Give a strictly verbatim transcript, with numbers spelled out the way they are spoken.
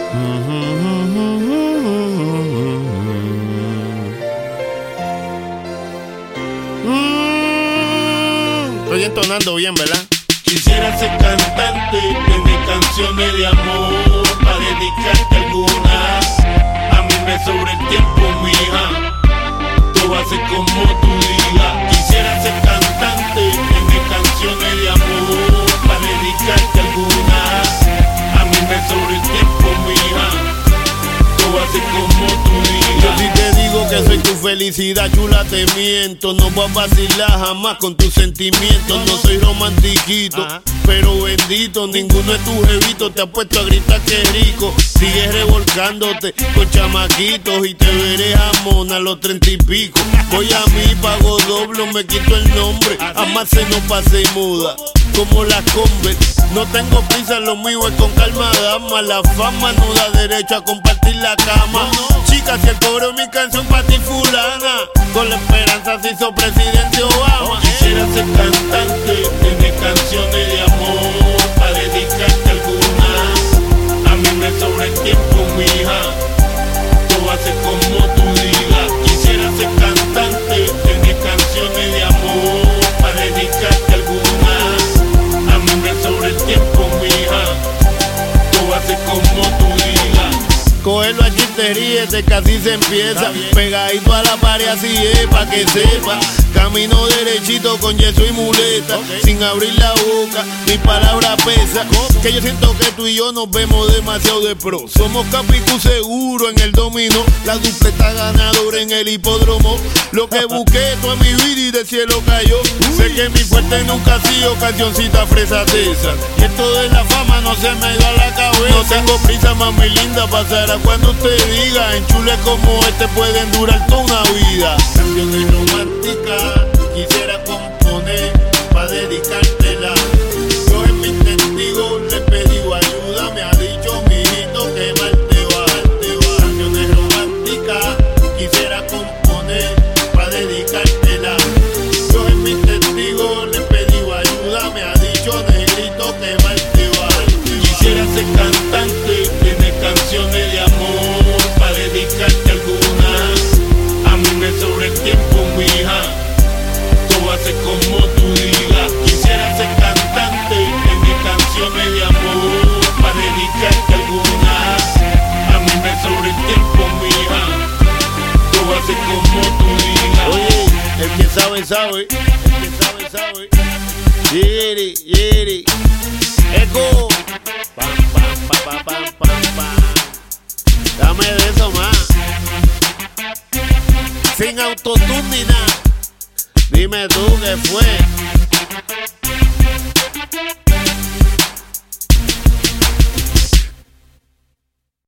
Estoy entonando bien, ¿verdad? Quisiera ser cantante, tener canciones de amor, para dedicarte algunas. A mí me sobra el tiempo, mija, tú vas a ser como tú digas. Quisiera ser cantante, tener canciones de amor, para dedicarte algunas. A mí me sobra el tiempo, mija, tú vas a ser como tú digas. Yo si te digo que soy tu felicidad, chula, te miento. No voy a vacilar jamás con tus sentimientos. No soy romantiquito, ajá, pero bendito, ninguno de tus jevitos te ha puesto a gritar que rico. Sigues revolcándote con chamaquitos y te veré jamón a los treinta y pico. Voy a mí, pago doble, me quito el nombre. Jamás se nos pase muda como la Converse. No tengo prisa, lo mío es con calma, dama. La fama no da derecho a compartir la cama. Chicas, si el cobro mi canción pa' ti fulana, con la esperanza se hizo presidente Obama. Quisiera ser cantante, tener canciones de amor, para dedicarte algunas. A mí me sobra el tiempo, mija, tú vas a ser como tú digas. Quisiera ser cantante, tener canciones de amor, para dedicarte algunas. A mí me sobra el tiempo, mija, tú vas a ser como tú digas. Cógelo a chistería, que así se empieza. Pegadito a la pared, así es, pa' que sepa. Camino derechito con yeso y muleta, okay, sin abrir la boca, mi palabra pesa. Que yo siento que tú y yo nos vemos demasiado de pro. Somos Capicú seguro en el dominó, la dupleta ganadora en el hipódromo. Lo que busqué toda mi vida y del cielo cayó. Uy. Sé que mi fuerte nunca ha sido cancioncita fresateza. Y esto de la fama no se me ha ido a la cabeza. No tengo prisa, mami linda, pasará cuando usted diga. En chules como este pueden durar toda una vida. Canciones románticas quisiera componer pa' dedicártela. Yo en mis testigos le pedí ayuda, me ha dicho mijito que mal te va, te va. Canciones románticas quisiera componer pa' dedicártela. Yo en mis testigos le pedí ayuda, me ha dicho negrito que mal te va. Quisiera ser cantante, tener canciones de amor, pa' dedicarte algunas. A mí me sobra el tiempo, mija, tú vas a ser como tú digas. Quisiera ser cantante, tener canciones de amor, para dedicarte algunas. A mí me sobra el tiempo, mija, tú vas a ser como tú digas. Oye, el que sabe, sabe, el que sabe, sabe. Yeri, yeri, eco. Pam, pam, pam, pam, pam, pam. Dame de eso más. Sin autotune ni nada. Dime tú qué fue.